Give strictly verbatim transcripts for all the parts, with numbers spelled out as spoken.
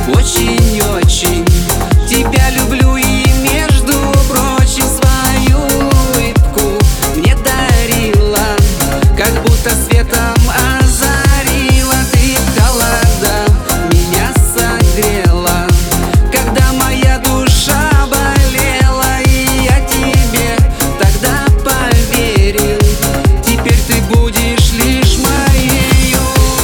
очень-очень тебя люблю. И между прочим свою улыбку мне дарила, как будто светом озарила. Ты в холода меня согрела, когда моя душа болела. И я тебе тогда поверил, теперь ты будешь лишь моею.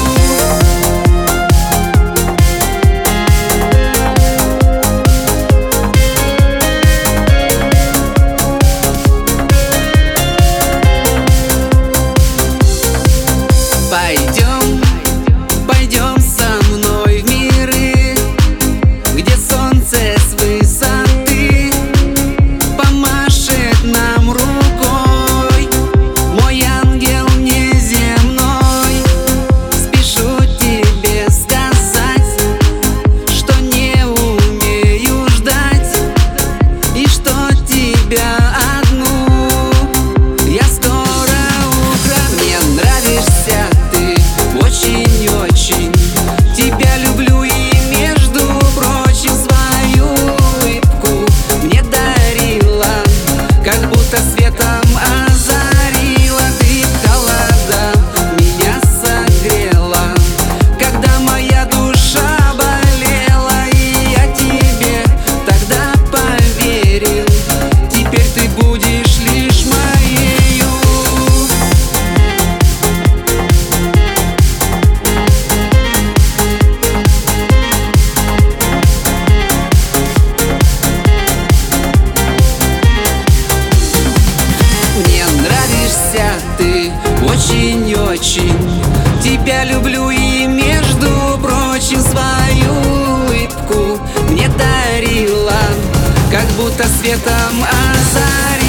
Пойдем, пойдем со мной в миры, где солнце с высоты помашет нам рукой. Мой ангел неземной, спешу тебе сказать, что не умею ждать, и что тебя одну я скоро украду. Мне нравишься ты очень-очень, тебя люблю. И между прочим свою улыбку мне дарила, как будто светом озарила. Ты в холода меня согрела, когда моя душа болела. И я тебе тогда поверил, теперь ты будешь лишь моею. Мне нравишься ты очень-очень, тебя люблю. И между прочим свою улыбку мне дарила, как будто светом озарила.